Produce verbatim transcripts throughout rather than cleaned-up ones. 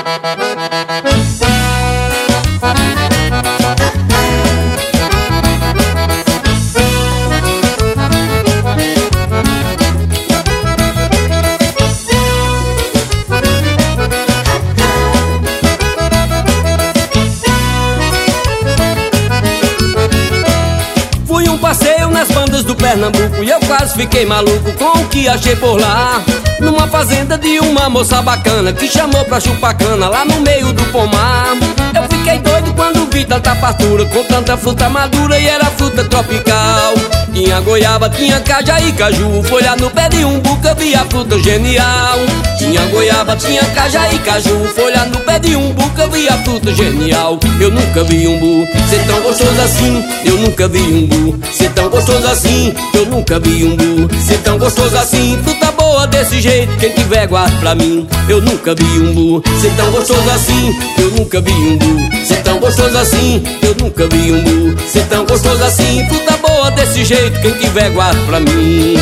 Passeio nas bandas do Pernambuco e eu quase fiquei maluco com o que achei por lá. Numa fazenda de uma moça bacana que chamou pra chupar cana lá no meio do pomar. Eu fiquei doido quando vi tanta fartura, com tanta fruta madura e era fruta tropical. Tinha goiaba, tinha caja e caju, folha no pé de umbu que eu vi a fruta genial. Tinha goiaba, tinha caja e caju, folha no pé de umbu que eu vi a fruta genial. Eu nunca vi umbu ser tão gostoso assim, eu nunca vi umbu ser tão gostoso assim, eu nunca vi umbu ser tão gostoso assim. Fruta boa desse jeito, quem tiver guarda pra mim. Eu nunca vi umbu ser tão gostoso assim, eu nunca vi umbu ser tão gostoso assim, eu nunca vi umbu ser tão gostoso assim. Fruta boa desse jeito, quem tiver guarda pra mim.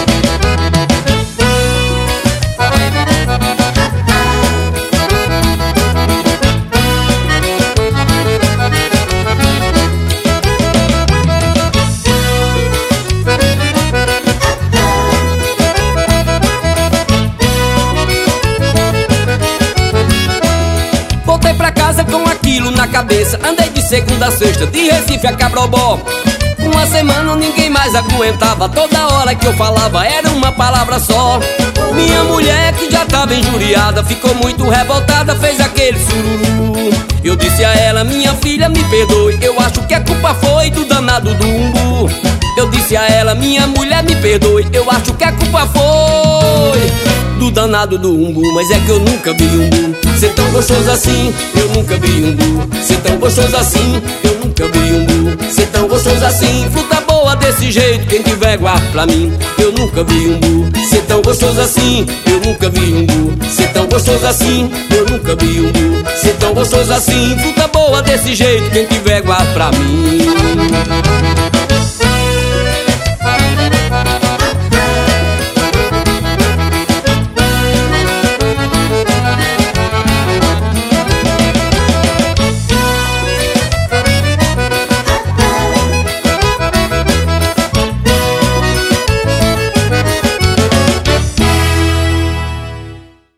Voltei pra casa com aquilo na cabeça, andei de segunda a sexta, de Recife a Cabrobó. Uma semana ninguém mais aguentava, toda hora que eu falava era uma palavra só. Minha mulher, que já tava injuriada, ficou muito revoltada, fez aquele sururu. Eu disse a ela, minha filha, me perdoe, eu acho que a culpa foi do danado do umbu. Eu disse a ela, minha mulher, me perdoe, eu acho que a culpa foi do danado do umbu. Mas é que eu nunca vi umbu ser tão gostoso assim, eu nunca vi umbu ser tão gostoso assim, eu nunca vi umbu ser tão gostoso assim. Fruta boa desse jeito, quem tiver guarda pra mim. Eu nunca vi umbu ser tão gostoso assim, eu nunca vi umbu ser tão gostoso assim, eu nunca vi umbu ser tão gostoso assim. Fruta boa desse jeito, quem tiver guarda pra mim.